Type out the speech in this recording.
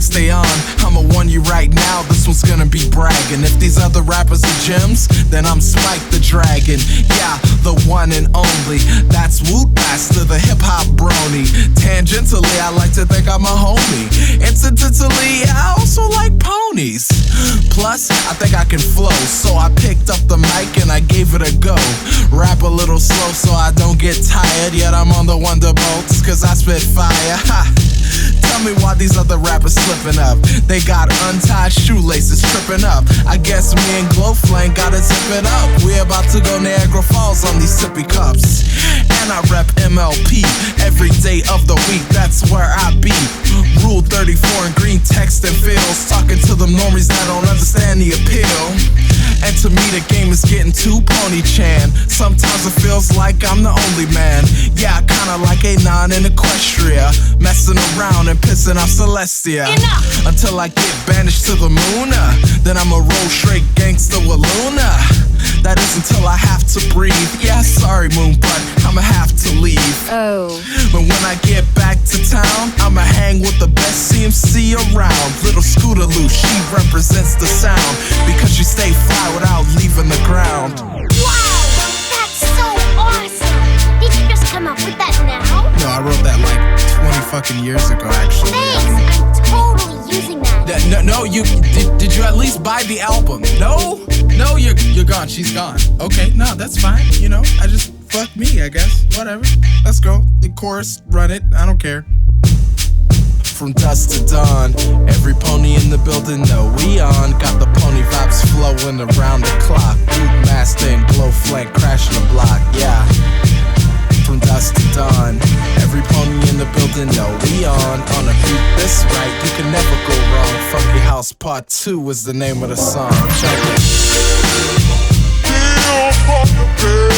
track stay on, I'ma warn you right now, this one's gonna be bragging. If these other rappers are gems, then I'm Spike the Dragon. Yeah, the one and only. That's Woot Master, the hip-hop brony. Tangentially, I like to think I'm a homie. Incidentally, I also like ponies. Plus, I think I can flow, so I picked up the mic and I gave it a go. Rap a little slow so I don't get tired, yet I'm on the Wonderbolts, cause I spit fire. Ha! Tell me why these other rappers slipping up. They got untied shoelaces tripping up. I guess me and Glowflame gotta zip it up. We about to go Niagara Falls on these sippy cups. And I rep MLP every day of the week, that's where I be. Rule 34 in green text and feels, talking to them normies that don't understand the appeal. And to me the game is getting too pony-chan. Sometimes it feels like I'm the only man. Yeah, kinda like A9 in Equestria, messing around and pissing off Celestia. Enough! Until I get banished to the moon, then I'ma roll straight gangsta with Luna. That is until I have to breathe. Yeah, sorry moon, but I'ma have to leave. Oh. But when I get back to town, I'ma hang with the best CMC around. Little Scootaloo, she represents the sound, because she stay fly without leaving the ground. Wow! That's so awesome! Did you just come up with that now? No, I wrote that like 20 fucking years ago, actually. Thanks! I'm totally using that. No, you did you at least buy the album? No, you're gone. She's gone. Okay, no, that's fine. You know, I just fuck me, I guess. Whatever. Let's go. The chorus, run it. I don't care. From dusk to dawn, every pony in the building know we on. Got the pony vibes flowing around the clock. Boot Master and Glowflame crashing the block. Yeah. From dusk to dawn, every pony in the building know we on a beat this right, you can never go wrong. Funky House Part 2 is the name of the song. Check it.